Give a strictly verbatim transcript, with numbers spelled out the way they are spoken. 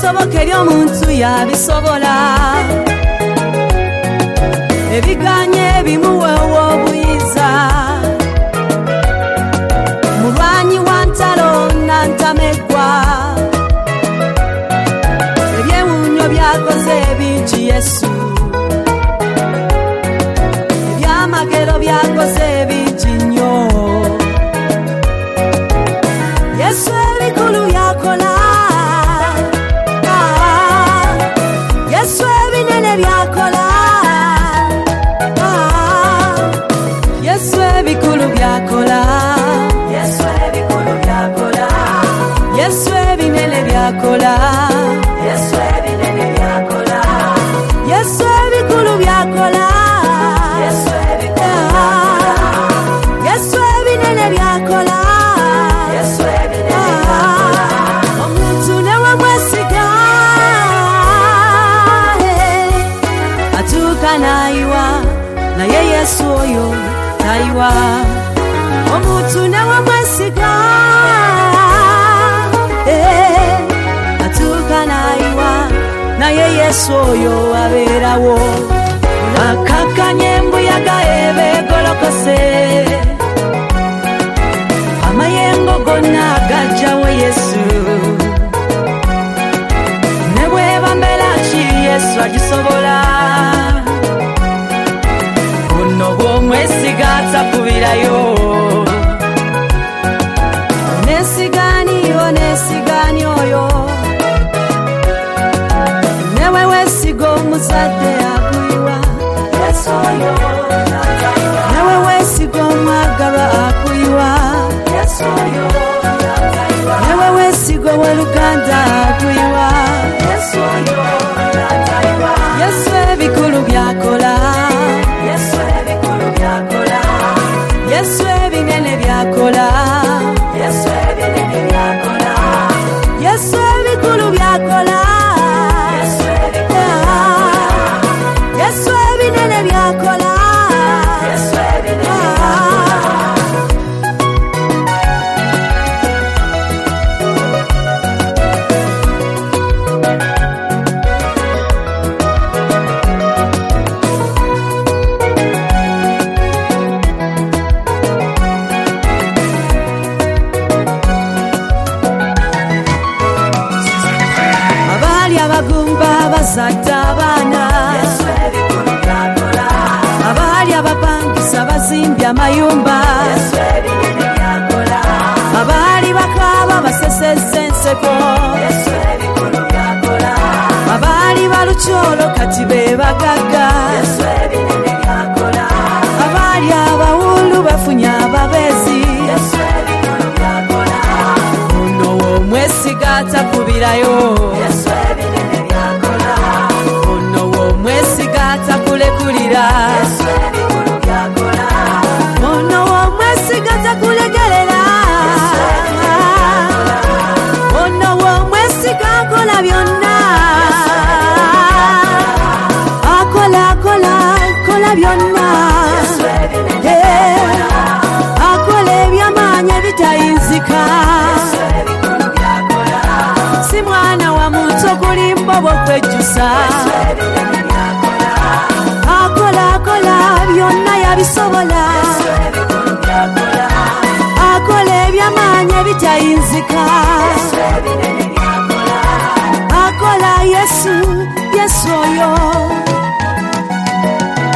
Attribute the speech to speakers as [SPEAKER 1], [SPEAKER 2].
[SPEAKER 1] ebisobokera omuntu yabisobola ebiganye bimuwewa obuyiza mulwanyi wa ntalo nantamegwa ebyewunyo byakoze bingi Yesu ebyamagero byakoze bingi nnyo Yesu ebikulu byakola Yesu ebinene byakola Yesu ebikulu byakola Yesu ebikulu byakola Yesu ebinene byakola Yesu ebinene byakola Yesu ebikulu byakola Yesu ebikulu Yesu ebinene byakola Yesu ebinene byakola omuntu newe mwesiga atuka naiwa naye Yesu oyo naiwa omuntu newe mwesiga atuka naiwa naye Yesu oyo abeerawo akakanye mbuyaga ebegolokose amayengo gonna gajjawo Yesu ne bweba mbeera ki Yesu agisobola ono bw'omwesiga takubirayo nesigani onesigani oyo newe wesiga omuzadde akuyiwa Yesu oyo newe wesiga omwagalwa akuyiwa Yesu oyo newe wesiga ow'oluganda akuyiwa Yesu oyo Yesu ebikulu byakola Yesu ebikulu byakola Yesu ebinene byakola Yesu ebinene byakola Yesu ebikulu byakola Yesu ebikulu Yesu ebinene byakola Yesu ebinene byakola bazadde abaana abaali abapangisa bazimbye amayumba abaali bakaaba basesezza enseko abaali balukyolo kati be bagagga abaali abawulu bafunye ababeezi ono w'omwesiga takubirayo takulekulira ono w'omwesiga takulegerera ono w'omwesiga akola byonna akola akola akola byonna akola ebyamaanyi ebitayinzika si mwana wa muntu okulimba obw'okwejjusa akola byonna yabisobola akola ebyamaanyi ebitayinzika akola Yesu Yesu oyo